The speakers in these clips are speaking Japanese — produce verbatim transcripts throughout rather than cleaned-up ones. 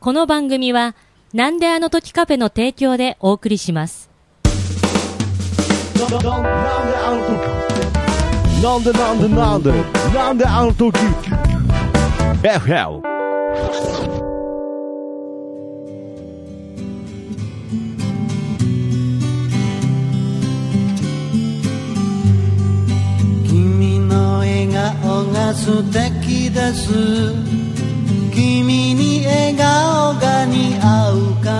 この番組はなんであの時カフェの提供でお送りします。 なんでなんでなんでなんであの時 エフエル君の笑顔が素敵です。君に笑顔が似合うから。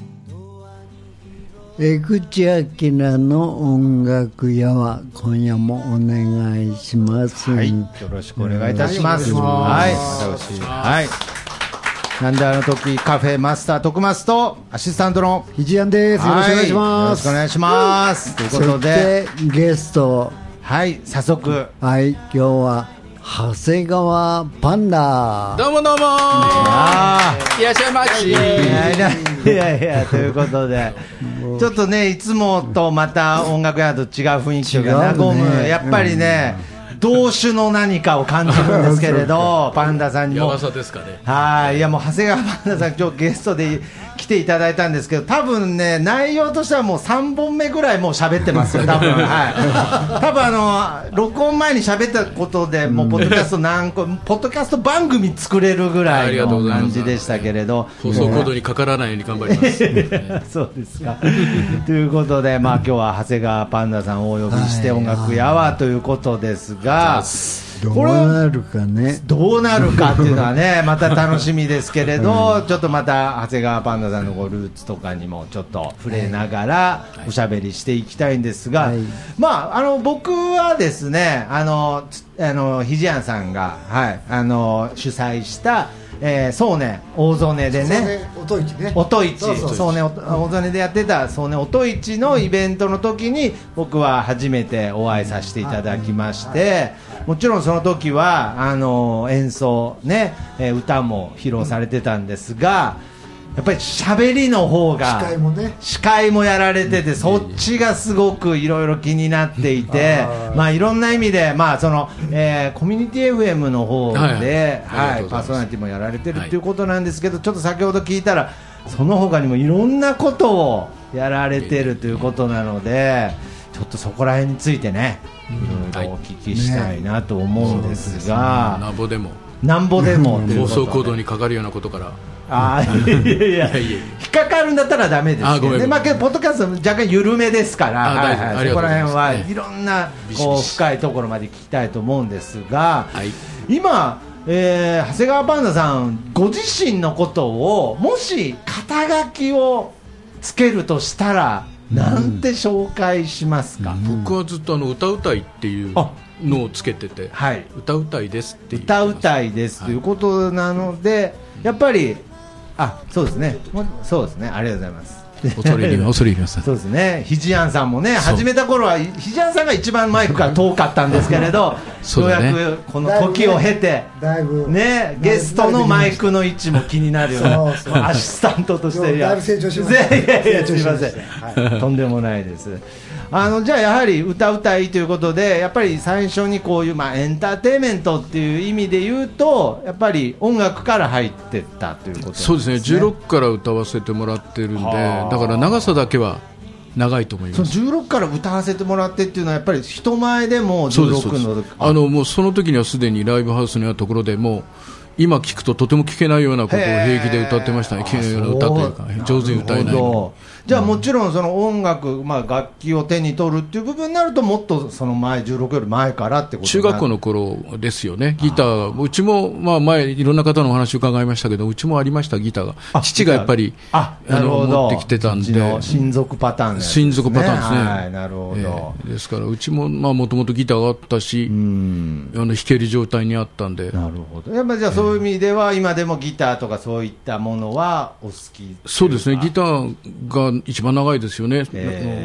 江口明の音楽屋は今夜もお願いします。 はい、よろしくお願いいたします。はい、私、はい。なんであの時カフェマスター徳松とアシスタントのひじやんです。よろしくお願いします。 よろしくお願いします。ということで、 そしてゲスト、 はい、早速、 はい、今日は長谷川パンダ。 どうもどうもー、いらっしゃいまし。 いやいやいやいや、ということでちょっとね、いつもとまた音楽屋と違う雰囲気が和む、ね、やっぱりね、うん、同種の何かを感じるんですけれどパンダさんにもやばさですかね。 はい、いやもう長谷川パンダさん今日ゲストで来ていただいたんですけど、多分ね、内容としてはもうさんぼんめぐらいもう喋ってますよ多分、はい、多分あの録音前に喋ったことでもうポッドキャスト何個ポッドキャスト番組作れるぐらいの感じでしたけれど、 放送コードにかからないように頑張りますそうですかということで、まあ、今日は長谷川パンダさんをお呼びして音楽やわということですが、 どうなるかね、 どうなるかっていうのはねまた楽しみですけれど、ちょっとまた長谷川パンダさんのこうルーツとかにもちょっと触れながらおしゃべりしていきたいんですが、はい、まあ、あの僕はですね、あのあのひじやんさんが、はい、あの主催したえー、そうね大曽根でね、 音市ね、 音市、そうね大曽根でやってたそうね音市のイベントの時に僕は初めてお会いさせていただきまして、もちろんその時はあの演奏ね、えー、歌も披露されてたんですが、やっぱり喋りの方が司会もね、 司会もやられてて、そっちがすごくいろいろ気になっていて、まあいろんな意味で、まあそのえー、コミュニティ エフエム の方で、はいはい、パーソナリティもやられてるっていうことなんですけど、ちょっと先ほど聞いたらその他にもいろんなことをやられてるということなので、ちょっとそこら辺についてね、いろいろお聞きしたいなと思うんですが、 なんぼでもなんぼでも放送コードにかかるようなことから、 あいやいやいや引っかかるんだったらダメですけどね、まあ、けどポッドキャスト若干緩めですから、はいはい、そこら辺はいろんなこう深いところまで聞きたいと思うんですが、はい、今、えー、長谷川パンダさんご自身のことをもし肩書きをつけるとしたらなんて紹介しますか？ うん、僕はずっとあの歌うたいっていうのをつけてて、はい、歌うたいですっていう歌うたいですということなので、はい、やっぱりあ、そうですね、そうですね、ありがとうございます。 恐れ入ります、恐れ入ります。 そうですね、ひじやんさんもね、始めた頃はひじやんさんが一番マイクから遠かったんですけれど、ようやくこの時を経て、 だいぶね、ゲストのマイクの位置も気になるようなアシスタントとして、 だいぶ成長しました。 いやいや、すみません、はい、とんでもないです。あのじゃあやはり歌うたいということで、やっぱり最初にこういう、まあ、エンターテインメントっていう意味で言うと、やっぱり音楽から入ってったということですね。 そうですね、じゅうろくから歌わせてもらってるんで、だから長さだけは長いと思います。 そのじゅうろくから歌わせてもらってっていうのはやっぱり人前でもじゅうろくのあのもうその時にはすでにライブハウスのようなところでもう今聞くととても聞けないようなことを平気で歌ってましたね。聞けないような歌というか上手に歌えないの。 じゃあもちろんその音楽、まあ、楽器を手に取るっていう部分になるともっとその前じゅうろくより前からってこと中学校の頃ですよね。ギターうちも、まあ、前いろんな方のお話を伺いましたけど、うちもありましたギターが。父がやっぱりああの持ってきてたんで、 親族パターンですね。 親族パターンですね、 はい、なるほど、 えー、ですからうちももともとギターがあったし、うんあの弾ける状態にあったんで。 なるほど。やっぱじゃあそういう意味では、今でもギターとかそういったものはお好き？ そうですね、ギターが一番長いですよね。 えー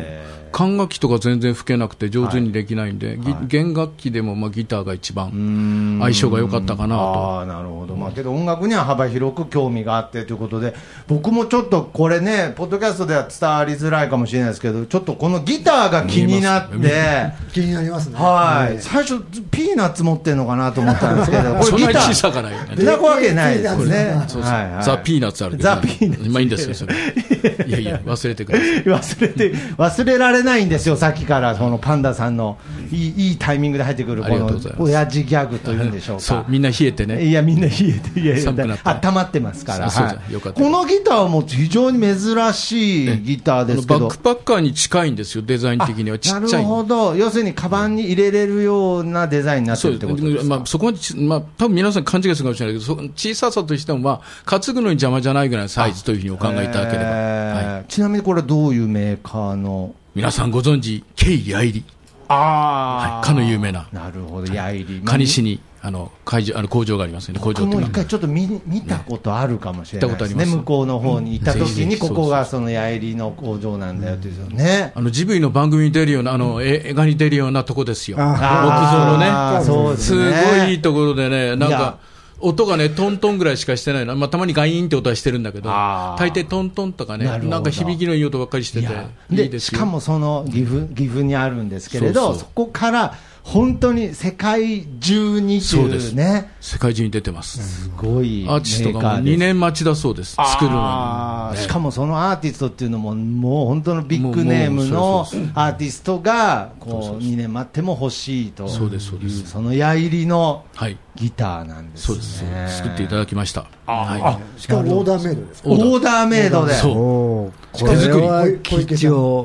管楽器とか全然吹けなくて上手にできないんで、はい、弦楽器でもまあギターが一番相性が良かったかなと。 あなるほど、まあ、けど音楽には幅広く興味があってということで、僕もちょっとこれねポッドキャストでは伝わりづらいかもしれないですけど、ちょっとこのギターが気になって気になりますね。 はい、 はい、 最初ピーナッツ持ってるのかなと思ったんですけど、これそんなにギター小さくないよね。 そんなわけないですね。 そうそう、 はいはい、 ザ・ピーナッツあるけど、 ザ・ピーナッツ、 まあいいんですよそれ。いやいや忘れてください。 忘れて忘れられないんですよ、さっきからそのパンダさんのいい、いいタイミングで入ってくるこの親父ギャグというんでしょうか。 そうみんな冷えてね。 いやみんな冷えて、いやいや寒くなった温まってますから。 そうはい、 よかった。 このギターも非常に珍しいギターですけど、 バックパッカーに近いんですよ、デザイン的には。ちっちゃい。 なるほど、要するにカバンに入れれるようなデザインになってるってことですか。 まあ、そこまで、まあ、多分皆さん勘違いするかもしれないけど、そ小ささとしても、まあ、担ぐのに邪魔じゃないぐらいのサイズというふうにお考えいただければ、はい、 ちなみにこれどういうメーカーの。 皆さんご存知、ケイ・ヤイリ。 ああ、 はい、かの有名な。 なるほど、ヤイリ。 蟹市にあの会場あの工場がありますよね。工場僕も一回ちょっと 見, 見たことあるかもしれないですね。向こうの方に行った時に、ここがそのヤイリの工場なんだよっていうね。 あのジブリの番組に出るような、あの映画に出るようなとこですよ。木造のね。 そうですね。 すごいいいところでね、なんか。音がね、トントンぐらいしかしてないの、まあ、たまにガイーンって音はしてるんだけど、大抵トントンとかね、なんか響きのいい音ばっかりしてて、いいですよ。 しかもその岐阜、岐阜にあるんですけれど、そうそう、そこから本当に世界中にというね、 世界中に出てます。 すごいアーティストがもうにねん待ちだそうです、作るのに、ね。 しかもそのアーティストっていうのも、もう本当のビッグネームのアーティストがこうにねん待っても欲しいという、 そうですそうです、 その矢入りのはいギターなんですね。 そうです、作っていただきました。 はい、しかもオーダーメイドです。 オーダーメイドで。 そう。 手作り。貴重。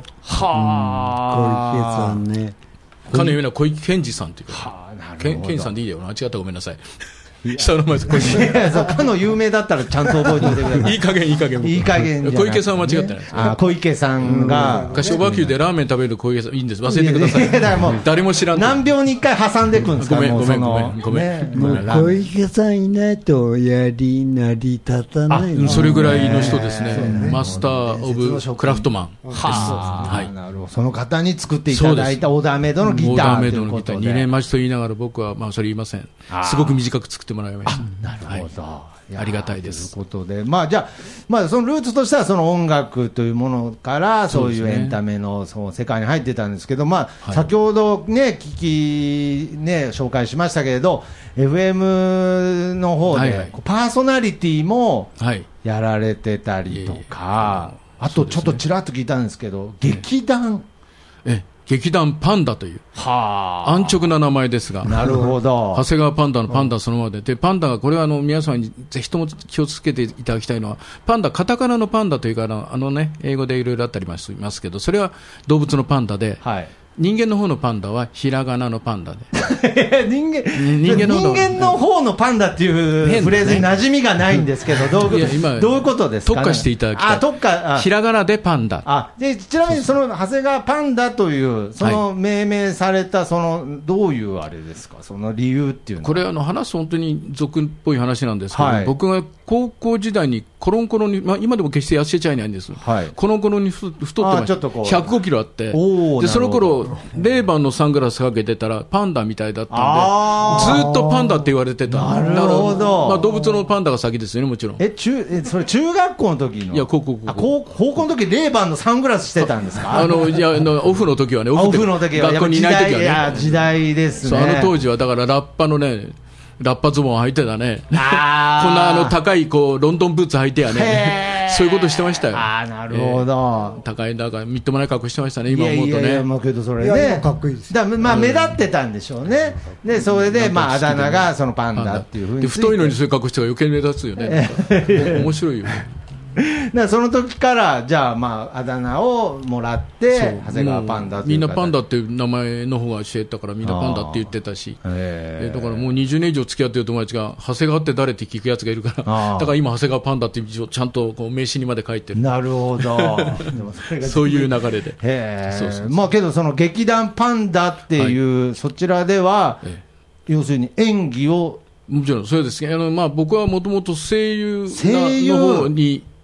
はあ。 小池さんね。 かの有名な小池健二さんというか。健二さんでいいよな。違ったらごめんなさい。下の名前です。 いや、そう、かの有名だったらちゃんと覚えておいてください。 いい加減、いい加減。 いい加減。 小池さんは間違ってないです。 あ、小池さんが。 昔、小牧でラーメン食べる小池さん、いいんです。忘れてください。いや、もう、誰も知らん。 何秒に一回挟んでいくんですか。 ごめん、ごめん、ごめん、ごめん。 もう小池さんいないとやり成り立たない。 それぐらいの人ですね。マスターオブクラフトマン。 はい。なるほど。その方に作っていただいたオーダーメイドのギター。オーダーメイドのギター。 にねん待ちと言いながら僕は、まあ、それ言いません。すごく短く作ってもらいました。 なるほど、はい、 ありがたいです。 ということで、まあ、じゃあ、まあ、そのルーツとしてはその音楽というものからそういうエンタメのその世界に入ってたんですけど、まあ、先ほどね聞きね紹介しましたけれど エフエム の方でパーソナリティもやられてたりとか、あとちょっとちらっと聞いたんですけど、劇団え劇団パンダという安直な名前ですが、 なるほど、 長谷川パンダのパンダそのままで、でパンダがこれはあの皆さんにぜひとも気をつけていただきたいのは、パンダ、カタカナのパンダというか、あの、あのね、英語でいろいろあったりしますけど、それは動物のパンダで、はい、人間の方のパンダはひらがなのパンダで人間人間の人間の方のパンダっていうフレーズに馴染みがないんですけど、どういうこと、どういうことですか、ね、 特化していただきたい。 あ、特化、 ひらがなでパンダ。 あでちなみにその長谷川パンダというその命名されたそのどういうあれですか、その理由っていうのは。 これあの話す本当に俗っぽい話なんですけど、はい、僕が高校時代にコロンコロンに、まあ、今でも決して痩せちゃいないんです、はい、コロンコロンに太ってました。ひゃくごキロあって、でその頃レーバンのサングラスかけてたらパンダみたいだったんで、ずっとパンダって言われてた。 なるほど、 まあ、動物のパンダが先ですよね、もちろん。 え中えそれ中学校の時の。 いや高校高校高校の時レーバンのサングラスしてたんですか。 あのいやあのオフの時はね、 オフの時は学校にいない時はね、 いや時代ですね。 そうあの当時はだからラッパのね、ラッパズボン履いてたね。こんなあの高いこうロンドンブーツ履いてやね。そういうことしてましたよ。 ああ、なるほど。 えー、高いだからみっともない格好してましたね。今思うとね。 いやいやいや、まあけどそれね。 いやかっこいいです。 だまあ目立ってたんでしょうね。でそれでまああだ名がそのパンダっていうふうに。 で太いのにそういう格好してが余計に目立つよね。面白いよね。 だその時からじゃあまああだ名をもらって長谷川パンダという、 みんなパンダっていう名前の方が教えたからみんなパンダって言ってたし、えー、だからもうにじゅうねん以上付き合ってる友達が長谷川って誰って聞くやつがいるからだから今長谷川パンダってちゃんとこう名刺にまで書いてる。 なるほどそういう流れで。 へそうそうそう、まあけどその劇団パンダっていう、はい、そちらでは、えー、要するに演技をもちろんそうですね。あの、まあ、僕はもともと声優の方に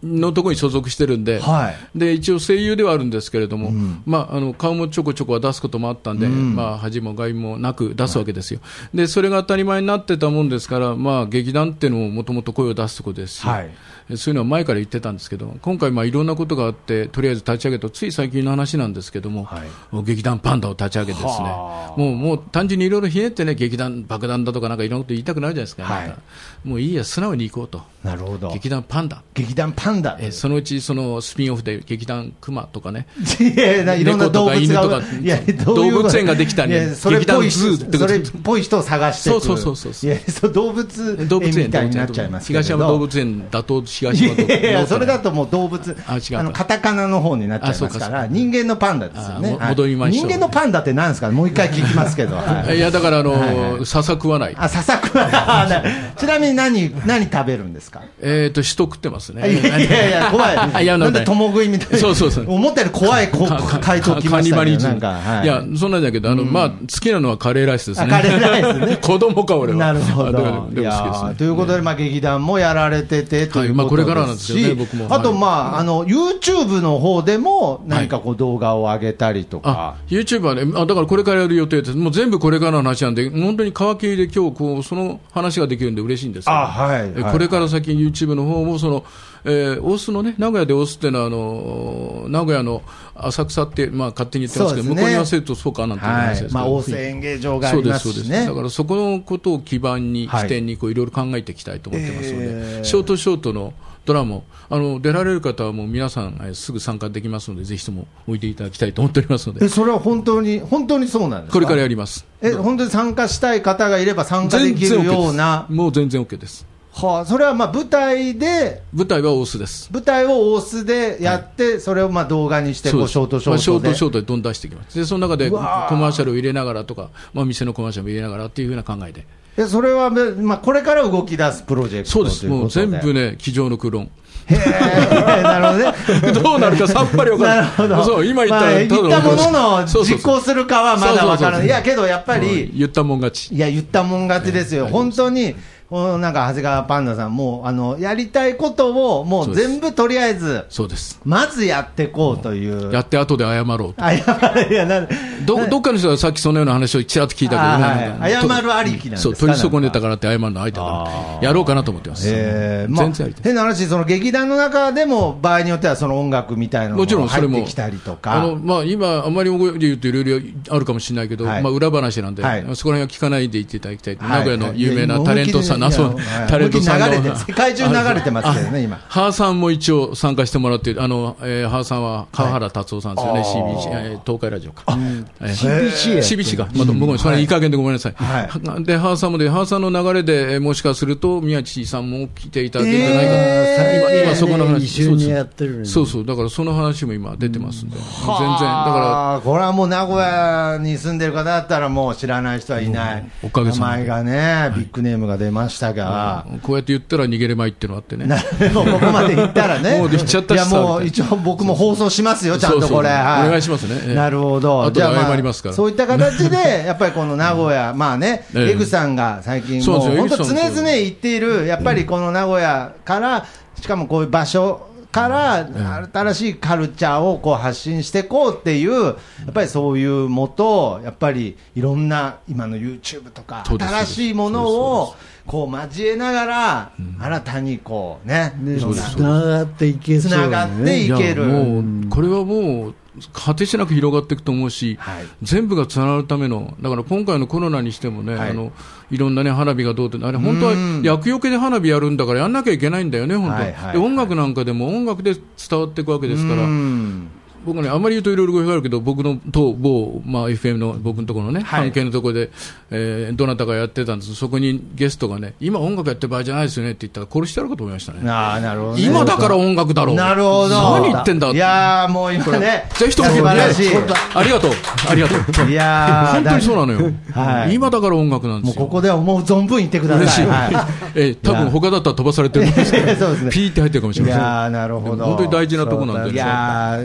のところに所属してるんで、はい、で一応声優ではあるんですけれども、うん、まあ、あの顔もちょこちょこは出すこともあったんで、うん、まあ、恥も外もなく出すわけですよ、はい、でそれが当たり前になってたもんですから、まあ、劇団っていうのももともと声を出すところですし、はい、そういうのは前から言ってたんですけど、今回まあいろんなことがあってとりあえず立ち上げた、つい最近の話なんですけども、はい、劇団パンダを立ち上げてですね、もう、もう単純にいろいろひねってね、劇団爆弾だとかなんかいろんなこと言いたくなるじゃないですか、はい、なんかもういいや、素直に行こうと。 なるほど。 劇団パンダ、 劇団パンダ、 えそのうちそのスピンオフで劇団クマとかね、 いやいろんな動物が、いや動物園ができたり、ね、 それっぽい人、それっぽい人を探してくる、 そうそうそうそう、いやそう動物園みたいになっちゃいますけど、 東山動物園、打倒東山動物園、 いやいやそれだともう動物、ああのカタカナの方になっちゃいますから、人間のパンダですよね。 戻りましょう。 人間のパンダって何ですか、もう一回聞きますけど、 はい、いやだからあの、はいはい、笹食わない、 あ笹食わないちなみに何何食べるんですか。 えっと人食ってますね。 いやいやいや怖い。いやなんで共食いみたいな。 そうそうそう。 思ったより怖い回答きましたね。なんか、 はい、いやそんなんだけど、あの、うん、まあ好きなのはカレーライスですね。 カレーライスね。 子供か俺は。 なるほど。いやということでまあ劇団もやられててということですし、はい、まあこれからなんですよね僕も。あとまああの YouTube の方でも何かこう動画を上げたりとか。 はい、YouTube はね、あだからこれからやる予定です。もう全部これからの話なんで、本当に皮切りで今日こうその話ができるんで嬉しいんですけど、 あ、はいはい、 これから先 YouTube の方もその、えー、大須のね、名古屋で大須っていうのはあの名古屋の浅草って、まあ、勝手に言ってますけど、ね、向こうに言わせるとそうかなんていう話ですけど、 はい、まあ、大須演芸場がありますしね。そうですそうです。だからそこのことを基盤に、起点にこういろいろ考えていきたいと思ってますので、えー、ショートショートのドラマあの出られる方はもう皆さん、えー、すぐ参加できますので、ぜひともおいでいただきたいと思っておりますので。 えそれは本当に本当にそうなんですか。 これからやります。 え本当に参加したい方がいれば参加できるような。 もう全然 OK です。 はあ、それはまあ舞台で、 舞台は大須です。 舞台を大須でやって、はい、それをまあ動画にしてこうショートショートで、まあ、ショートショートでどんどん出していきます。でその中でコマーシャルを入れながらとか、まあ、店のコマーシャルも入れながらっていうふうな考えで。 えそれは、まあ、これから動き出すプロジェクトそうです。もう全部ね、机上の空論。 へーなるほどね。 どうなるかさっぱり分からない。なるほど。そう今言ったら、まあ、 言ったものの実行するかはまだ分からない。いやけどやっぱり、 うん、言ったもん勝ち。 いや言ったもん勝ちですよ。ね、本当に。なんか長谷川パンダさんもあのやりたいことをもう全部とりあえずそうですまずやっていこうというやって後で謝ろうと謝るいやなど, どっかの人がさっきそのような話をちらっと聞いたけど、ねはい、謝るありきなんですか。 そう取り損ねたからって謝るの相手だからやろうかなと思ってます。 えーまあ、全然やりたい。変な話、その劇団の中でも場合によってはその音楽みたいなのも入ってきたりとか、 あの、まあ、今あんまり覚えで言うといろいろあるかもしれないけど、はいまあ、裏話なんで、はい、そこら辺は聞かないで言っていただきたい、はい、名古屋の有名なタレントさん、はいタレントさんの世界中流れてますけどね今。 ハーさんも一応参加してもらってあの、えー、ハーさんは川原達夫さんですよね、はい、シービーシー、えー、東海ラジオか、えー、シービーシー シービーシー か、まだ僕もそれいい加減でごめんなさい、はい、でハーさんもでハーさんの流れで、えー、もしかすると宮地さんも来ていただけるんじゃないかな、えー、今, 今そこの話一緒にやってる、ね、 そうそうだからその話も今出てますんで、うん、全然だからこれはもう名古屋に住んでる方だったらもう知らない人はいない、うん、おかげさまで名前がね、はい、ビッグネームが出ましたが、 うん、こうやって言ったら逃げれまいっていうのがあってねもうここまで言ったらねもうできちゃったしさ、 いやもう一応僕も放送しますよちゃんとこれそうそう、 はい、 お願いしますね、えー、 なるほど。 後で謝りますから、 じゃあ、まあ、そういった形でやっぱりこの名古屋まあね、えー、エグさんが最近もう本当常々言っているやっぱりこの名古屋からしかもこういう場所から新しいカルチャーをこう発信していこうっていうやっぱりそういうもとやっぱりいろんな今の YouTube とか新しいものをこう交えながら新たにこうねつながっていける、 つながっていける。 もうこれはもう果てしなく広がっていくと思うし、はい、全部がつながるためのだから今回のコロナにしてもね、はい、あのいろんな、ね、花火がどうってあれ本当は厄除けで花火やるんだからやんなきゃいけないんだよね本当は、はいはいはい、で音楽なんかでも音楽で伝わっていくわけですから僕ね、あんまり言うといろいろご評価あるけど僕のと某、まあ、エフエム の僕のところのね、はい、関係のところで、えー、どなたかやってたんですそこにゲストがね今音楽やってる場合じゃないですよねって言ったら殺してやるかと思いましたね。 あなるほどね、 今だから音楽だろう。 なるほど何言ってんだって。 いやもう今ねぜひとも素晴らしいありがとうありがとういや本当にそうなのよ、はい、今だから音楽なんですよ。 もうここでは思う存分言ってください。嬉しい、はいえー、多分他だったら飛ばされてるんですけどそうです、ね、ピーって入ってるかもしれません。いやなるほど本当に大事なところなんで。 いや今こ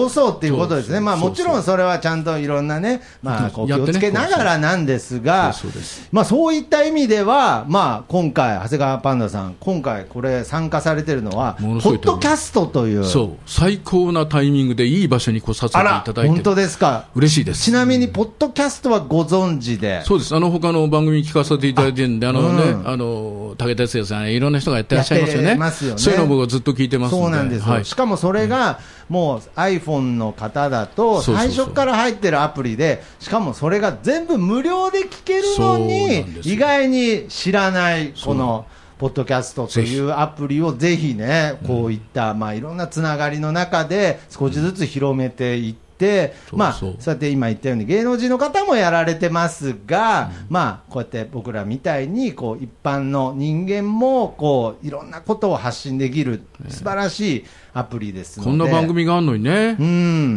こそっていうことですね。まあもちろんそれはちゃんといろんなね、まあこう気をつけながらなんですが、まあそういった意味では、まあ今回長谷川パンダさん、今回これ参加されてるのはポッドキャストという、 そう最高なタイミングでいい場所に来させていただいて、 本当ですか。 嬉しいです。 ちなみにポッドキャストはご存知で？ そうです。あの他の番組聞かせていただいてるんで、あのね、うん、あの武田鉄矢さんいろんな人がやってらっしゃいますよね。 ますよね。 そういうのを僕はずっと聞いてますので。 そうなんですよ、はい、しかもそれがもう iPhone の方だと最初から入ってるアプリで、しかもそれが全部無料で聞けるのに意外に知らないこのポッドキャストというアプリをぜひね、こういったまあいろんなつながりの中で少しずつ広めていって、でまあ、そうやって今言ったように芸能人の方もやられてますが、うん、まあ、こうやって僕らみたいにこう一般の人間もこういろんなことを発信できる素晴らしいアプリですので、 こんな番組があるのにね、うん、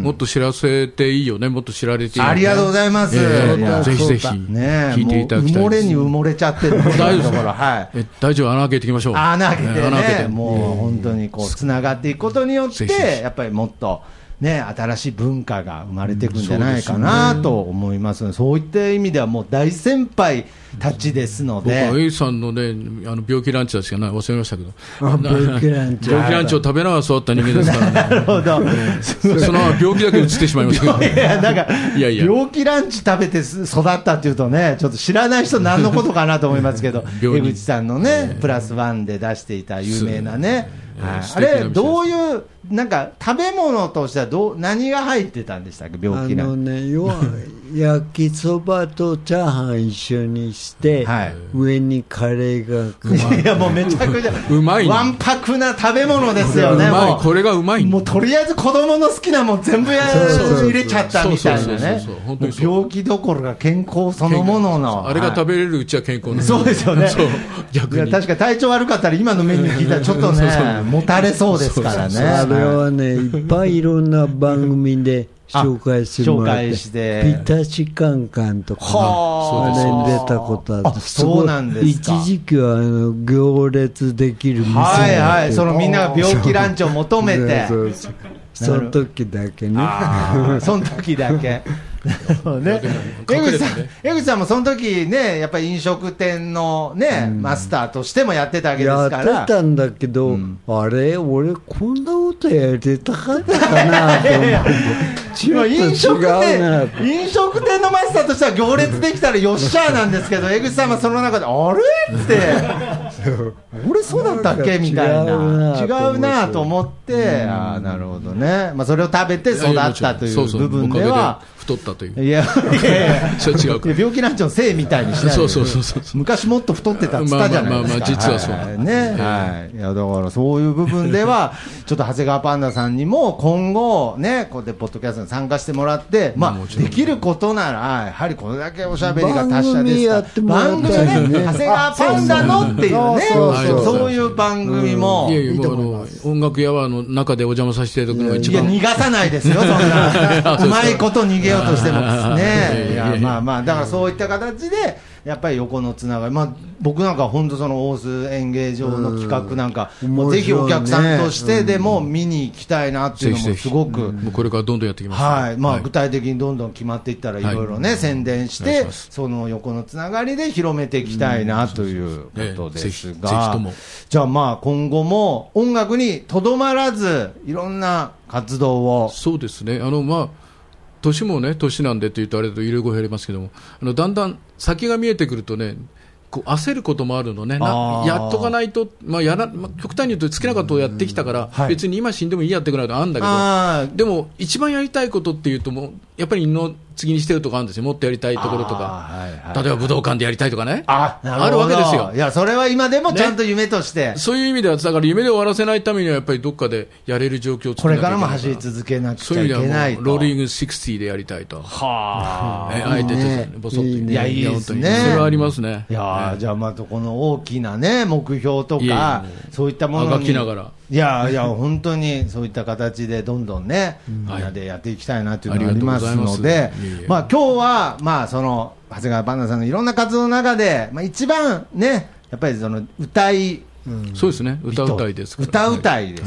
もっと知らせていいよね、もっと知られていいよね。 ありがとうございます、えー、ぜひぜひ聞いていただきたいです。 埋もれに埋もれちゃってる大丈夫、はい、え大丈夫、穴開けていきましょう。 穴開けてね、穴開けてもう本当にこうつながっていくことによって、やっぱりもっとね、新しい文化が生まれていくんじゃないかなと思いますので、そういった意味ではもう大先輩たちですので、 僕は A さんのね、あの病気ランチだしかない忘れましたけど、 病気ランチ病気ランチを食べながら育った人間ですからね。 なるほど。 その病気だけ移ってしまいましたけど、 いやなんかいやいや病気ランチ食べて育ったっていうとね、ちょっと知らない人何のことかなと思いますけど、江口さんのね、プラスワンで出していた有名なね、はい、あれどういうなんか食べ物としてはどう何が入ってたんでしたっけ、病気な。 あのね、要は焼きそばとチャーハン一緒にして、はい、上にカレーがかかる。いやもうめちゃくちゃうまい、 わんぱくな食べ物ですよね。 うまい、 もうこれがうまい。 もうとりあえず子供の好きなもん全部や入れちゃったみたいなね。病気どころか健康そのものの。 あれが食べれるうちは健康な。 そうですよね。逆に。いや確かに体調悪かったら今のメニュー聞いたらちょっとねもたれそうですからね。 あれはね、いっぱいいろんな番組で紹介してもらって、ピタチカンカンとか、ね、あれに出たことあって、 そうなんですか。 一時期はあの行列できる店がはいはい、そのみんなが病気ランチを求めてそうそうその時だけねその時だけね、江口さん、江口さんもその時ね、やっぱり飲食店のね、うん、マスターとしてもやってたわけですから。 やってたんだけど、うん、あれ俺こんなことやりたかったかなと思って飲食店飲食店のマスターとしては行列できたらよっしゃーなんですけど、江口さんはその中であれって俺そうだったっけみたいな、違うなと思って、ああなるほどね、まあ、それを食べて育ったという部分では太ったという。 いやいやいやそれ違うか。 病気なんちゃうせいみたいにしないで。 そうそうそうそう。 昔もっと太ってたって言ったじゃないですか。 まあまあまあ実はそうだ、 はい、ね。はい。いやだからそういう部分ではちょっと長谷川パンダさんにも今後ね、こうやってポッドキャストに参加してもらって、まあできることならやはりこれだけおしゃべりが達者ですから番組ね、長谷川パンダのっていうね、そういう番組も。 いやいやもうあの音楽屋はの中でお邪魔させていただくのが一番。 いや逃がさないですよそんな。うまいこと逃げようとしてもですね。いやまあまあだからそういった形でやっぱり横のつながり、まあ僕なんか本当その大須演芸場の企画なんかもうぜひお客さんとしてでも見に行きたいなっていうのもすごく、 もうこれからどんどんやっていきます。 はい。まあ具体的にどんどん決まっていったらいろいろね宣伝してその横のつながりで広めていきたいなということですが、じゃあまあ今後も音楽にとどまらずいろんな活動を。 そうですね。あのまあ年もね年なんでというとあれだといろいろ減りますけども、あのだんだん先が見えてくるとね、こう焦ることもあるのね。なやっとかないと、まあやらまあ、極端に言うと好きなことをやってきたから、はい、別に今死んでもいいやってくらいのあるんだけど、でも一番やりたいことっていうともうやっぱりの次にしてるとかあるんですよ。もっとやりたいところとか、はいはい、例えば武道館でやりたいとかね、あ, あるわけですよ。 いやそれは今でもちゃんと夢として、 ね、そういう意味ではだから夢で終わらせないためにはやっぱりどっかでやれる状況を作らなきゃいけない。 これからも走り続けなくちゃいけないと。そういう意味ではローリングろくじゅうでやりたいと。はあ。あえてねボソッといい、ね、いやいいですね。 それはありますね。 いや、ね、じゃあまたこの大きなね目標とかいやそういったものにあがきながら。 いやいや本当にそういった形でどんどんね、うん、みんなでやっていきたいなというのがありますので、まあ今日はまあその長谷川パンダさんのいろんな活動の中で、まあ、一番ねやっぱりその歌い、 うん、そうですね歌うたいですから、 歌うたいです、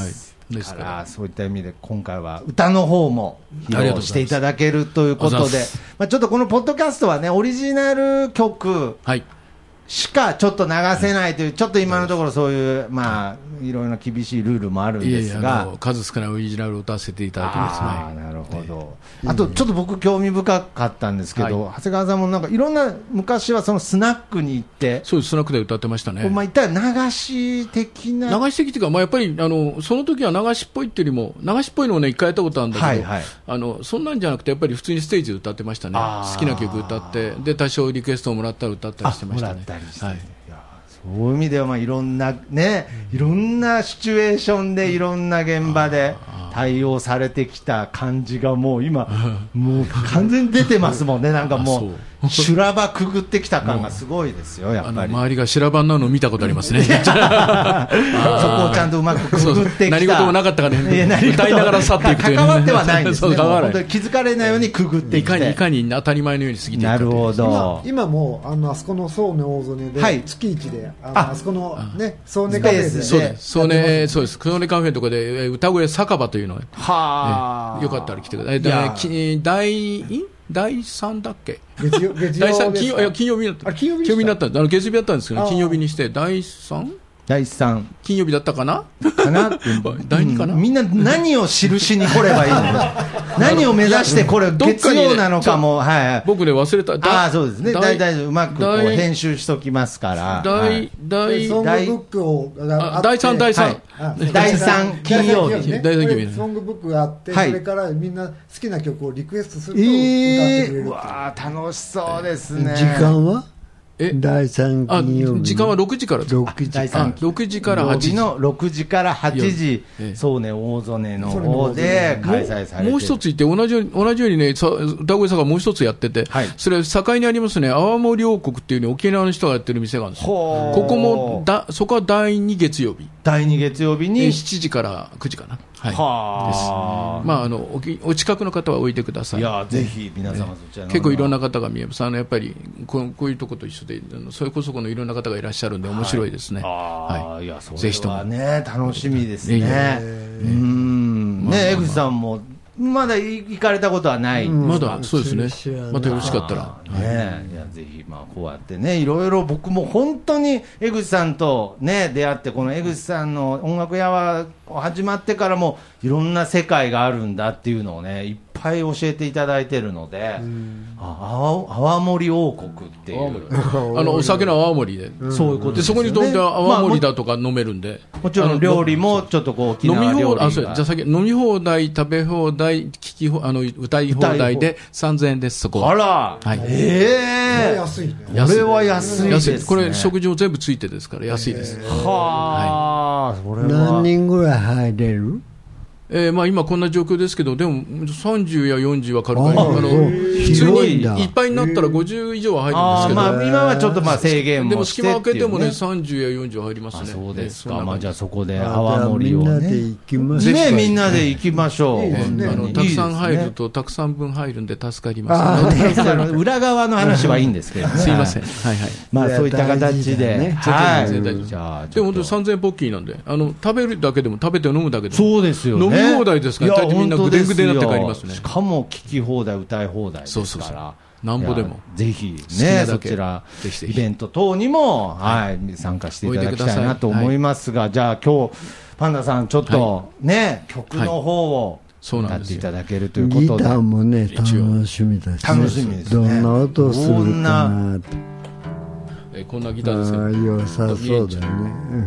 ですから、 そういった意味で今回は歌の方も披露していただけるということで、まあ、ちょっとこのポッドキャストはねオリジナル曲しかちょっと流せないという、ちょっと今のところそういうまあいろいろな厳しいルールもあるんですが、いやいや数少ないオリジナルを歌わせていただきますね。 あ、なるほど、えー、あとちょっと僕興味深かったんですけど、はい、長谷川さんもなんかいろんな昔はそのスナックに行って、 そうです、スナックで歌ってましたね。 まあ、言ったら流し的な流し的というか、まあ、やっぱりあのその時は流しっぽいっていうよりも流しっぽいのをね一回やったことあるんだけど、はいはい、あのそんなんじゃなくてやっぱり普通にステージで歌ってましたね。好きな曲歌ってで多少リクエストをもらったら歌ったりしてましたね。 もらったりして、はい、そういう意味ではまあいろんなね、いろんなシチュエーションでいろんな現場で対応されてきた感じがもう今もう完全に出てますもんね。なんかもう修羅場くぐってきた感がすごいですよ。やっぱり周りが修羅場になるのを見たことありますね。そこをちゃんとうまくくぐってきた。 何事もなかったかね、歌いながら去っていくという、ね、 関わってはないんですね。本当に気づかれないようにくぐっていかにいかに当たり前のように過ぎていく。 なるほど。 今, 今もあのあそこの総根大曽根で、はい、月一で あ, あ, あそこのね総根カフェで、 そうです、総根そうです、総根カフェのところで歌声酒場というのが、 はあ、よかったら来てください。第第三だっけ？ 月曜月曜金曜いや金曜日だった。金曜日になった。あの月曜日だったんですけど、金曜日にして第三第三金曜日だったかな？ かな？ 第二かな？ みんな何を印に来ればいいの？何を目指してこれ月曜なのかも、はい。 僕ね忘れた。 ああそうですね。大体うまくこう編集しときますから。 第第ソングブックを第三第三第三金曜日第三金曜日ソングブックがあって、それからみんな好きな曲をリクエストすると歌ってくれる。 うわ楽しそうですね。 時間は？だいさん金曜日時間はろくじからろくじからろくじからはちじのろくじからはちじ、そうね大曽根の方で開催されてる。 もう一つ言って同じように同じようにね歌声さんがもう一つやってて、はい、それ境にありますね泡盛王国っていうね沖縄の人がやってる店があるんですよ。ここもだそこはだいに月曜日だいに月曜日にしちじからくじかな。はい、はです。まああの お, お近くの方は置いてください。 いやぜひ皆様そちらの、 ね、結構いろんな方が見えます。あのやっぱりこ う, こういうとこと一緒でそれこそこのいろんな方がいらっしゃるんで面白いですね。 はい、はい、いやそれはねぜひともね楽しみですね。うんね江口さんもまだ行かれたことはない、うん、 まだそうですね。またよろしかったらね、いやぜひまあこうやってねいろいろ僕も本当に江口さんとね出会って、この江口さんの音楽屋は始まってからもいろんな世界があるんだっていうのをねいっぱい教えていただいてるので、あ泡盛王国っていうあのお酒の泡盛で、 うん、そういうことですよね。 でそこに飛んで泡盛だとか飲めるんで、 まあ、もちろん料理もちょっとこう沖縄料理が飲み放題、あそうじゃあ先飲み放題食べ放題聞きあの歌い放題でさんぜんえんです。そこはあら、 はい、 ええー、 安いね。 これは安いですね。 これ食事も全部ついてですから安いです。 はあ、それは何人ぐらい入れる？ えーまあ、今こんな状況ですけど、でもさんじゅうやよんじゅうは軽く、あの普通にいっぱいになったらごじゅう以上は入るんですけど、 あ、まあ、今はちょっとまあ制限もしてっていう、ね、 でも隙間開けてもねさんじゅうやよんじゅう入りますね。 そうですか、まあ、じゃあそこで泡盛をねねみんなで行きましょう。 いいね、あのたくさん入るとたくさん分入るんで助かりますね。 裏側の話はいいんですけどね。 すいません、はいはい、 まあそういった形で、 ね、はい、じゃあでも本当にさんぜんえんポッキーなんで、あの食べるだけでも食べて飲むだけでもそうですよね。 飲み放題ですから、みんなぐでんぐでんになって帰りますね。 しかも聴き放題歌い放題ですから、そうそうそう、 なんぼでもぜひねそちらイベント等にも、はいはい、参加していただきたいなと思いますが、はい、じゃあ今日パンダさんちょっとね、はい、曲の方を歌っていただけるということで、 ギターもね楽しみだし、 楽しみですね。 どんな音をするかなって。 えこんなギターですよ。 あ良さそうだね、うん、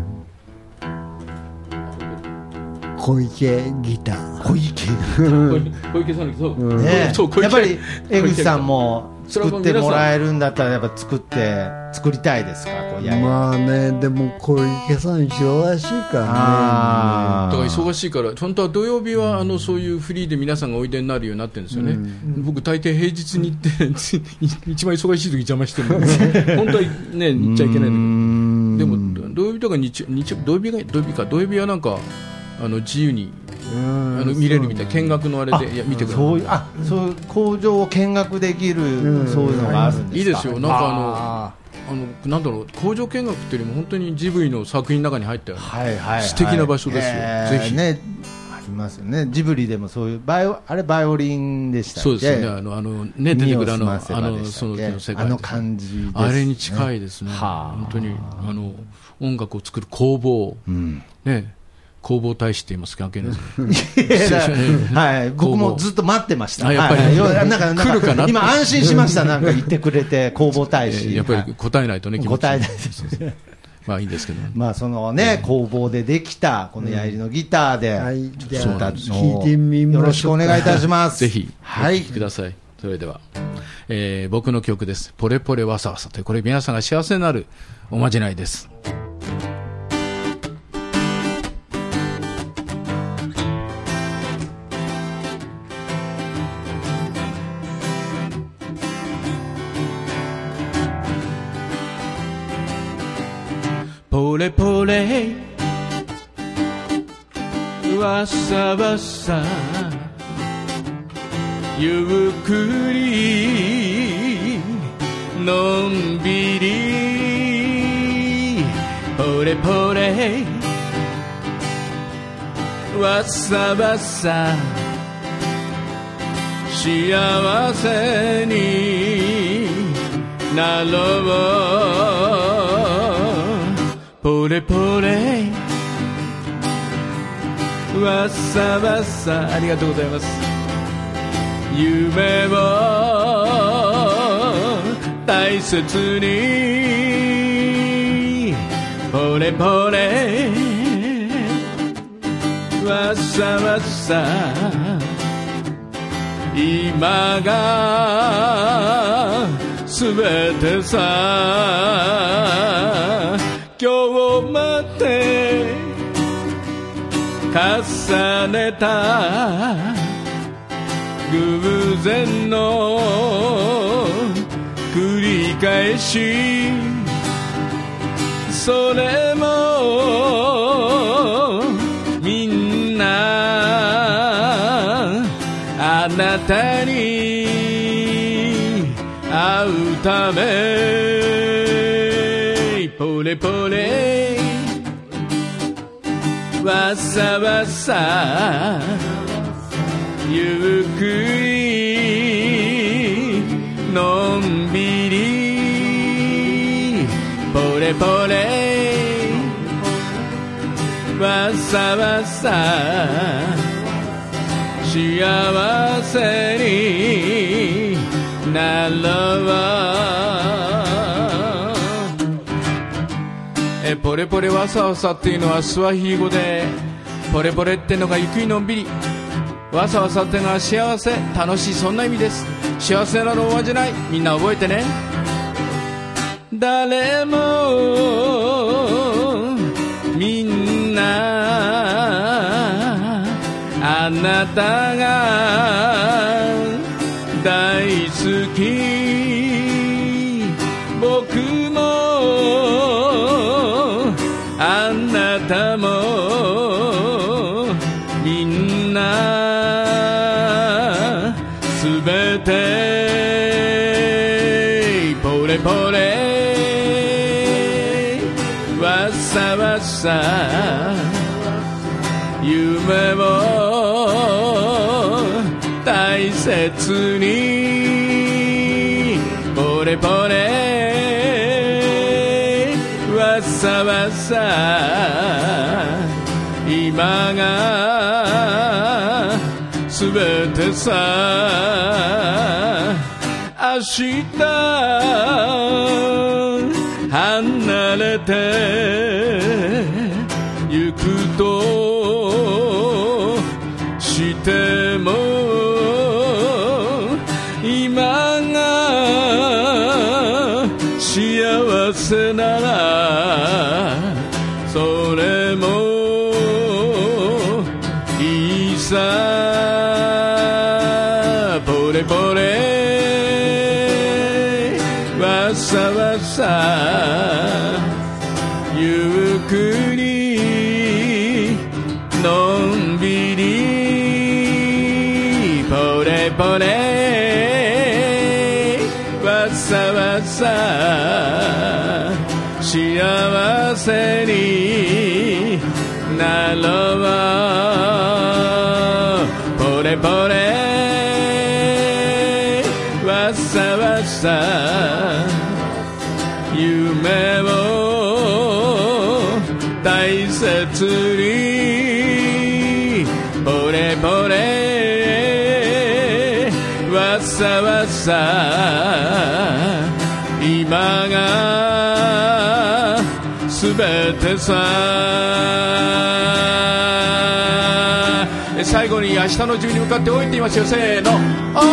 小池ギター。 小池小池さんそう、 うんね、そうやっぱり江口さんも作ってもらえるんだったらやっぱ作って作りたいですか。こうやまあね、でも小池さん忙しいからね。 だから忙しいから本当は土曜日はあのそういうフリーで皆さんがおいでになるようになってるんですよね、うん、僕大抵平日に行って一番忙しい時邪魔してるんで本当はね行っちゃいけないんだけど、でも土曜日とか日日土曜日が土曜日か土曜日はなんかあの自由にあの見れるみたいな見学のあれでいや見てください。 そういうあそういう工場を見学できるそういうのがあるんですか。 いいですよ。なんかあのあのなんだろう工場見学っていうよりも本当にジブリの作品の中に入ったような、はいはいはい、素敵な場所ですよ。ぜひね。 きますよね。ジブリでもそういうバイオあれバイオリンでしたっけ。 そうですね。あのあのね出てくるあのあのその世界あの感じですね。 あれに近いですね。本当にあの音楽を作る工房、うん、ね。工房大使って言いますか、 はい、僕もずっと待ってました。 やっぱり、 はい、なんかなんか来るかな。今安心しました。なんか言ってくれて工房大使。 やっぱり答えないとね。気持ち答えないです。 まあいいんですけど。 まあそのね工房でできたこの矢入のギターで、 はい、じゃあ聞いてみましょう。 よろしくお願いいたします。 ぜひお聴きください。それでは、えー、僕の曲です。ポレポレワサワサというこれ皆さんが幸せになるおまじないです。ポレポレわさわさゆっくりのんびりポレポレわさわさ幸せになろうポレポレわさわさありがとうございます夢を大切にポレポレわさわさ今がすべてさ今日まで重ねた偶然の繰り返しそれもみんなあなたに会うためポレポレわさわさゆっくりのんびりポレポレわさわさ幸せになろうえポレポレわさわさっていうのはスワヒリ語でポレポレってのがゆっくりのんびりわさわさってのは幸せ楽しいそんな意味です幸せなのおまじないみんな覚えてね誰もみんなあなたが大好き僕もあなたもみんなすべてポレポレわさわさ夢を大切にポレポレわさわさ今がすべてさ明日離れてゆくとしても今が幸せならそれもいいさポレポレわさわさゆっくりのんびりポレポレわさわさ幸せになろうさ今がすべてさ最後に明日の自分に向かっておいてみましょう。せーの、おー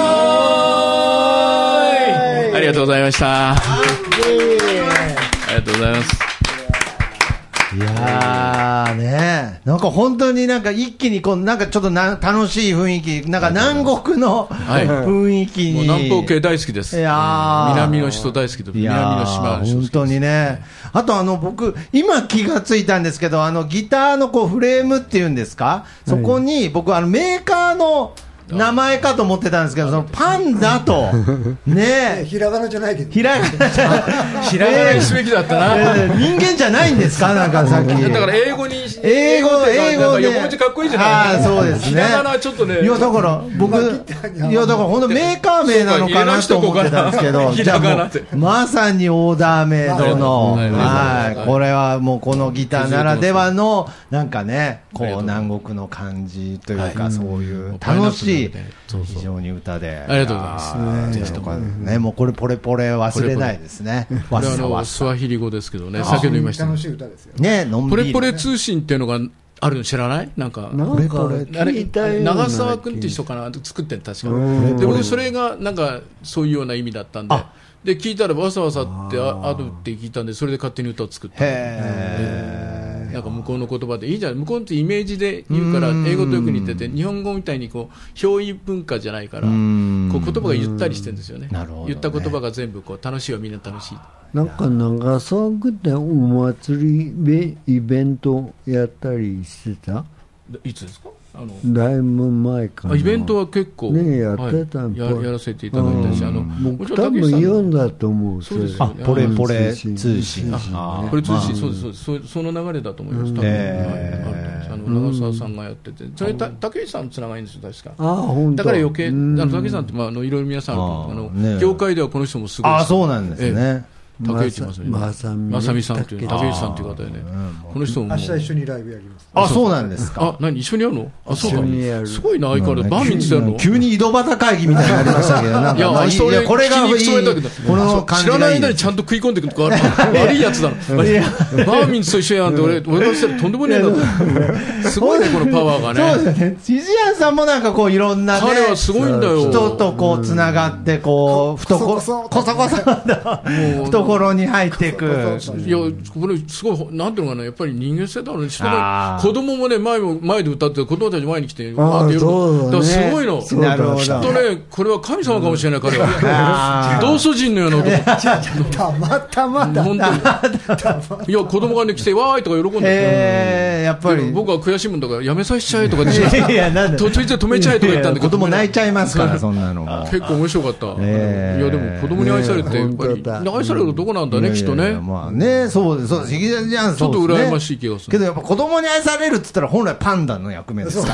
い。ありがとうございました。ありがとうございます。 いやーね、なんか本当になんか一気にこうなんかちょっとな楽しい雰囲気、なんか南国の、はい、雰囲気に。 南方系大好きです。いや南の人大好きで、南の島の人本当にね。あとあの僕今気がついたんですけど、あのギターのこうフレームっていうんですか、そこに僕あのメーカーの名前かと思ってたんですけど、そのパンダとね、 ひらがなじゃないけど、 ひらがなじゃない、 ひらがなにすべきだったな。 人間じゃないんですか、なんかさっき。 だから英語に英語英語で横文字かっこいいじゃない。 ああそうですね。 ひらがなはちょっとね。 いやだから僕いやだから本当メーカー名なのかなと思ってたんですけど、じゃあもうまさにオーダーメイドのはいこれはもうこのギターならではのなんかねこう南国の感じというかそういう楽しい。非常に歌でありがとうございます。 ぜひとかね、もうこれポレポレ忘れないですね。 これはあのスワヒリ語ですけどね、先ほど言いました楽しい歌ですよね。 ポレポレ通信っていうのがあるの知らない？なんかポレポレあれ長澤君っていう人かな作ってん確か。で僕それがなんかそういうような意味だったんで。で聞いたらわさわさってあるって聞いたんでそれで勝手に歌を作った。へー。なんか向こうの言葉でいいじゃん。向こうってイメージで言うから英語とよく似てて日本語みたいにこう表意文化じゃないからこう言葉がゆったりしてるんですよね。なるほどね。言った言葉が全部こう楽しいはみんな楽しい。 なんか長澤君ってお祭りイベントやったりしてた？ いつですか？あのだいぶ前かな。 イベントは結構ねやってたん、 はい、や, やらせていただいたし、あの僕多分読んだと思う。 そうですよね。 ポレポレ通信。 あポレ通信、そうですそうです。その流れだと思います。多分、えー、あの長澤さんがやってて、それた竹内さんつながりんですよ確か。 あ本当。 だから余計あの竹内さんってまああのいろいろ皆さんあの、ね、業界ではこの人もすごい。 あそうなんですね。えー竹内まさみ、まさみさんという竹内さんという方でね、この人も明日一緒にライブやります。 あ、そうなんですか。 あ、何一緒にやるの？あ、そうか。すごいな相変わらずバーミンツやるの？ 急に井戸端会議みたいになりましたけど、なんかいやこれがいいこの感じがいい。 知らない間にちゃんと食い込んでくるとか悪いやつだ。バーミンツと一緒やんって俺俺がしたらとんでもねえな。すごいねこのパワーがね。 そうですね。ジジアンさんもなんかこういろんなね彼はすごいんだよ。 人とこうつながってこう懐こそこそ懐に入って。いやこれすごいなんていうのかなやっぱり人間性だろうね。人が子供もね前も前で歌って子供たち前に来てわーって言うだからすごいの。 なるほど。 きっとねこれは神様かもしれない彼は。道祖人のような男。 たまたまだ。 本当に。いや子供がね来てわーいとか喜んで。 ええやっぱり僕は悔しいもんだからやめさせちゃえとかでしょ。いやなんで。途中で止めちゃえとか言ったんだけど。 子供泣いちゃいますからそんなの。 結構面白かった。いやでも子供に愛されてやっぱり愛される男なんだねきっとね。 まあね、そうです、そうです、ヒゲじゃん、 ちょっと羨ましい気がする。 けどやっぱ子供に愛されるって言ったら本来パンダの役目ですから。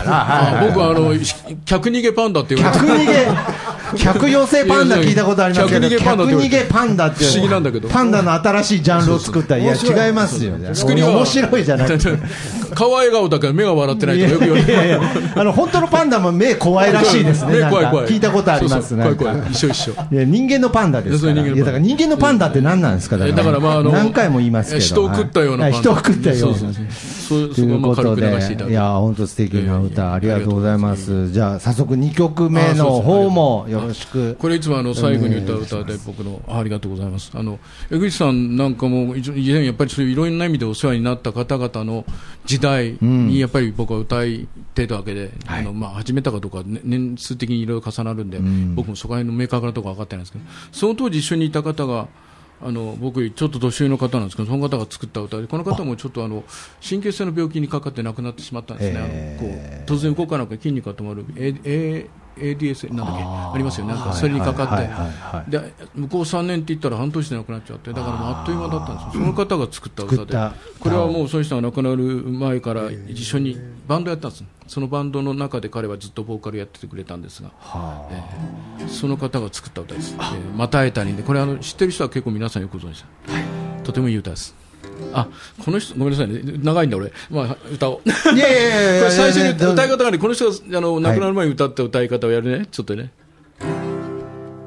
僕はあの客逃げパンダって言われて。 客逃げ、客寄せパンダ聞いたことありますけど、客逃げパンダって不思議なんだけど。 パンダの新しいジャンルを作ったらいや違いますよ。作りは面白いじゃなくて。 顔笑顔だけど目が笑ってないとよく言われる。いやいやあの本当のパンダも目怖いらしいですね。 目怖い怖い。 聞いたことありますね。 怖い怖い。一緒一緒。 いや人間のパンダですから。いやだから人間のパンダって何なんですか。だからまああの何回も言いますけど。 人を食ったような人を食ったような。 そうということで、 いや本当素敵な歌ありがとうございます。じゃあ早速にきょくめの方もよろしく。 これいつもあの最後に歌う歌で僕のありがとうございます。あの江口さんなんかも以前やっぱりそういういろんな意味でお世話になった方々の時代にやっぱり僕は歌いてたわけで、あのまあ始めたかどうか年数的にいろいろ重なるんで、僕もそこら辺の明確なところは分かってないんですけど、その当時一緒にいた方が。あの僕ちょっと年上の方なんですけどその方が作った歌でこの方もちょっとあの神経性の病気にかかって亡くなってしまったんですね。あのこう突然動かなくて筋肉が止まる エーディーエス なんだっけ あ, ありますよね。なんかそれにかかってで向こうさんねんって言ったら半年で亡くなっちゃってだからあっという間だったんですよ。その方が作った歌でこれはもうそういう人が亡くなる前から一緒にバンドやったんです。そのバンドの中で彼はずっとボーカルやっててくれたんですが、えー、その方が作った歌です。えー、また会えたりでこれあの知ってる人は結構皆さんよくご存知です、はい、とてもいい歌です。あこの人ごめんなさいね長いんだ俺、まあ、歌をいやいやいやこれ最初に歌い方がねこの人があの亡くなる前に歌った歌い方をやるね、はい、ちょっとね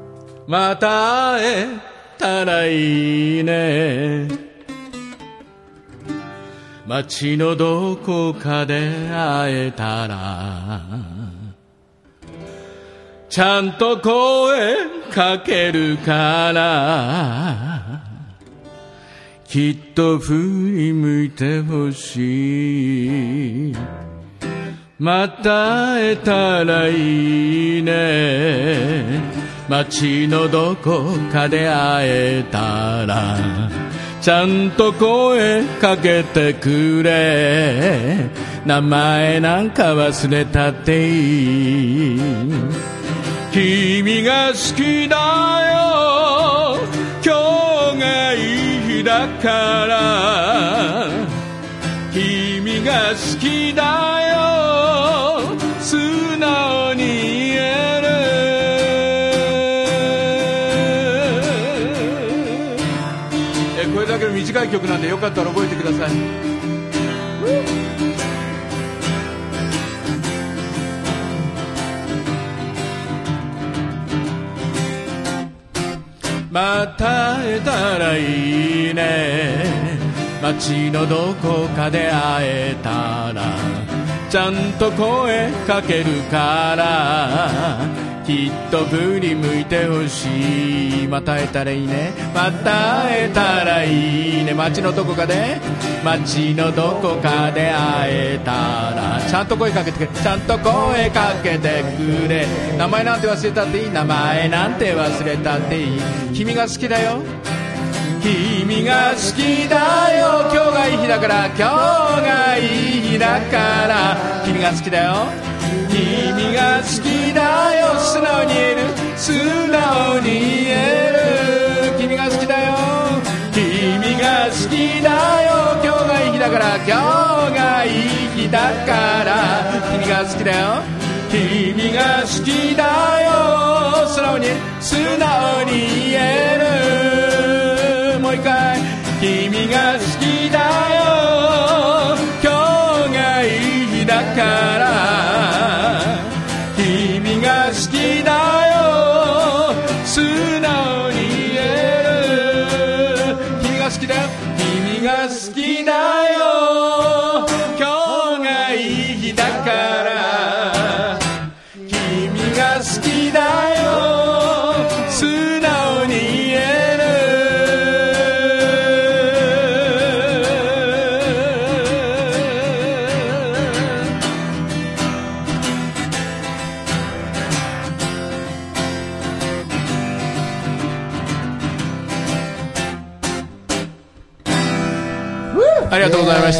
また会えたらいいね街のどこかで会えたらちゃんと声かけるからきっと振り向いてほしいまた会えたらいいね街のどこかで会えたらちゃんと声かけてくれ名前なんか忘れたっていい君が好きだよ今日がいい日だから君が好きだよ素直に言えるえこれだけの短い曲なんでよかったら覚えてくださいまた会えたらいいね街のどこかで会えたらちゃんと声かけるからきっと振り向いてほしいまた会えたらいいねまた会えたらいいね街のどこかで街のどこかで会えたらちゃんと声かけてくれちゃんと声かけてくれ名前なんて忘れたっていい名前なんて忘れたっていい君が好きだよ君が好きだよ今日がいい日だから今日がいい日だから君が好きだよ君が好きだよ素直に言える素直に言える君が好きだよ君が好きだよ今日がいい日だから今日がいい日だから君が好きだよ君が好きだよ素直に素直に言えるもう一回君が好きだよ今日がいい日だから君が好きだよ素直に言える君が好きだよ君が好きだよ今日がいい日だから君が好きだよ素直に言えるありがとうございました。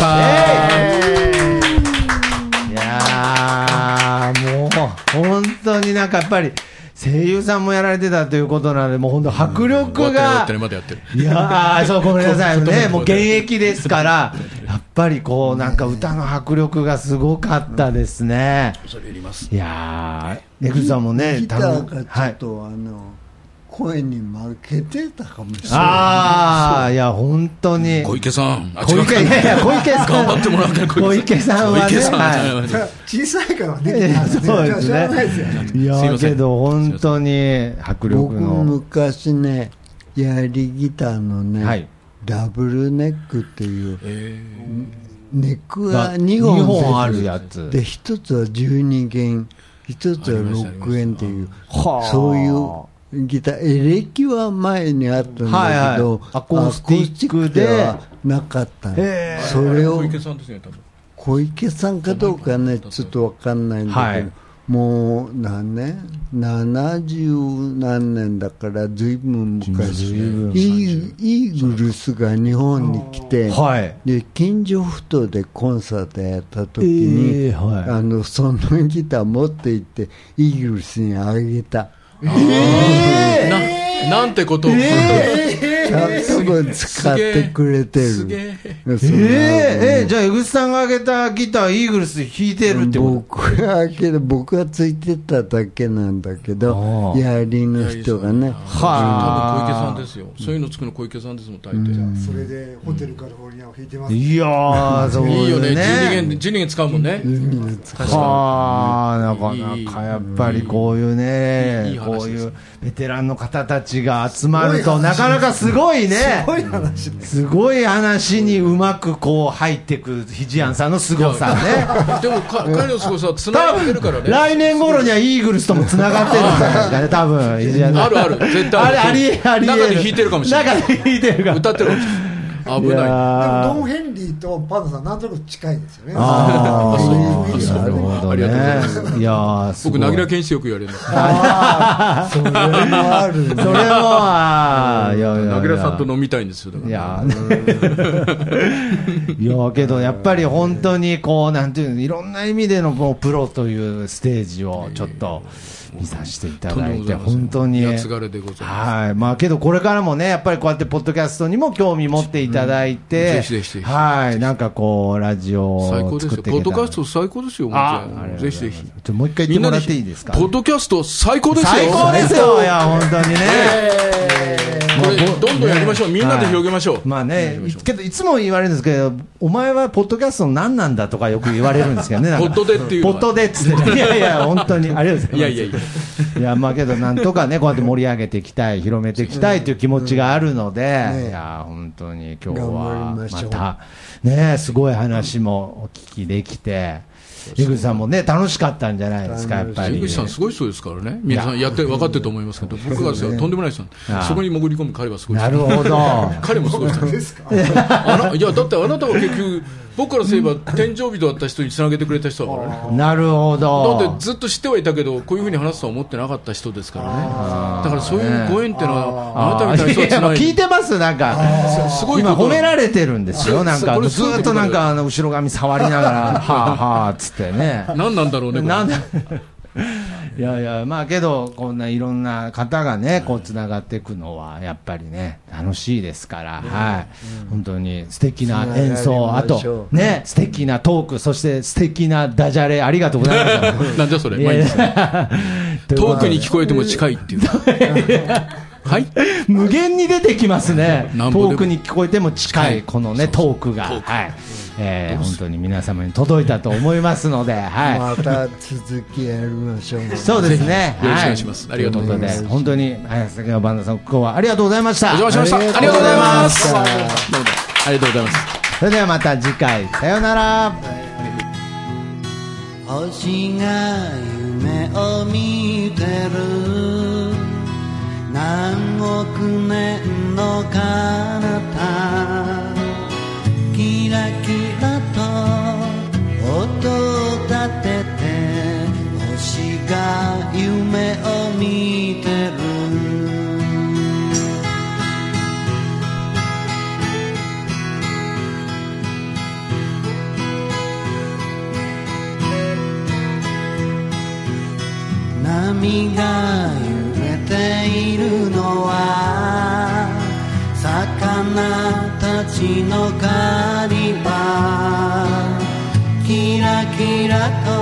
いやーもう本当になんかやっぱり声優さんもやられてたということなのでもう本当迫力がやってるまだやってるいやーそうごめんなさいねもう現役ですからやっぱりこうなんか歌の迫力がすごかったですね。 それいります。 いやー江口さんもねギターがちょっと、はい、あの声に負けてたかもしれない。 ああ、いや本当に小池さん、 小池いやいや小池さん頑張ってもらうから小池さんはね、 はい、小さいからできたんですね。そうですね。 いやけど本当に迫力の。 僕昔ねやりギターのね、はい、ダブルネックっていう、えー、ネックがにほん、 にほんあるやつで一つはじゅうにげん一つはろっけんっていうそういうギターエレキは前にあったんだけど、はいはい、アコースティックではなかった。それを小池さんですね、多分小池さんかどうかねちょっと分かんないんだけど、はい、もう何年ななじゅうなんねんだからずいぶん昔イーグルスが日本に来て、はい、で近所ふ頭でコンサートやった時に、えーはい、あのそのギター持って行ってイーグルスにあげた。 えー、な, なんてことを、えー、 多分使ってくれてる。すげえ。 えー、えー、じゃあ江口さんがあげたギターイーグルス弾いてるってこと？ 僕がけど僕がついてただけなんだけど、やりの人がね。 はあ。多分小池さんですよ。そういうの作るの小池さんですもん、大抵。 じゃあそれでホテルカリフォルニアを弾いてます。 いやー、そうね。 いいよね。じゅうにげん、じゅうにげん使うもんね。 はあ、なかなかやっぱりこういうね、こういうベテランの方たちが集まるとなかなかすごいね。 すごい話ね。 すごい話にうまくこう入ってくひじやんさんの凄さね。 でも彼の凄さはつながってるからね。 来年頃にはイーグルスともつながってるんじゃないですかね、多分。 あるある、絶対ある。ありあり中で弾いてるかもしれない。 中で弾いてるかも。 歌ってるかもしれない。危ない。でもドン・ヘンリーとパンダさんなんとなく近いですよね。 ああ、そうなるほどね。ありがとうございます。いや僕なぎら健士よく言われるんです。 ああ、それもある。 それもあ、いやいや。 なぎらさんと飲みたいんですよ。だから。 いや、いやけどやっぱり本当にこうなんていうのいろんな意味でのもうプロというステージをちょっと。見させていただいて本当にやつがれでございます。 はい、まあけどこれからもねやっぱりこうやってポッドキャストにも興味持っていただいて、 ぜひぜひはいなんかこうラジオを最高ですよ。ポッドキャスト最高ですよ。 あぜひぜひ。 ちょもう一回言ってもらっていいですか。 ポッドキャスト最高ですよ。 最高ですよ。いや本当にね。 これどんどんやりましょう。みんなで広げましょう。 まあねけどいつも言われるんですけどお前はポッドキャスト何なんだとかよく言われるんですけどね。 ポッドでっていうポッドでっつっていやいや本当にありがとうございます。 いやいやいや。 いやまあけどなんとかねこうやって盛り上げていきたい広めていきたいという気持ちがあるので、ね、いや本当に今日はまたねすごい話もお聞きできて江口さんもね楽しかったんじゃないですかやっぱり。 江口さんすごい人ですからね。皆さんやって分かってると思いますけど僕がとんでもないですよ。そこに潜り込む彼はすごい人。 なるほど。 彼もすごい人ですか。いやだってあなたは結局僕からすれば天井人だった人につなげてくれた人だからね。 なるほど。 だってずっと知ってはいたけどこういうふうに話すとは思ってなかった人ですからね。だからそういうご縁ってのはあなたみたいな人はつない聞いてますなんかすごい今褒められてるんですよ。なんかずっとなんかあの後ろ髪触りながらはあはあつってね。 何なんだろうね。 なんだいやいやまあけどこんないろんな方がねこうつながっていくのはやっぱりね楽しいですから、はい本当に素敵な演奏あとね素敵なトークそして素敵なダジャレありがとうございました。 なんじゃそれ。遠くに聞こえても近いっていう。はい、 無限に出てきますね。遠くに聞こえても近いこのねトークがはいえー、本当に皆様に届いたと思いますので、はい、 また続きやりましょう。 そうですね。 よろしくお願いします。はい、ありがとうございます。 本当に崎山バンダさん今日はありがとうございました。 お邪魔しました。ありがとうございます。ありがとうございます。 それではまた次回さようなら。 星が夢を見てる何億年の彼方キラキラと音を立てて星が夢を見てる波が揺れているのは魚たちの狩り場キラキラと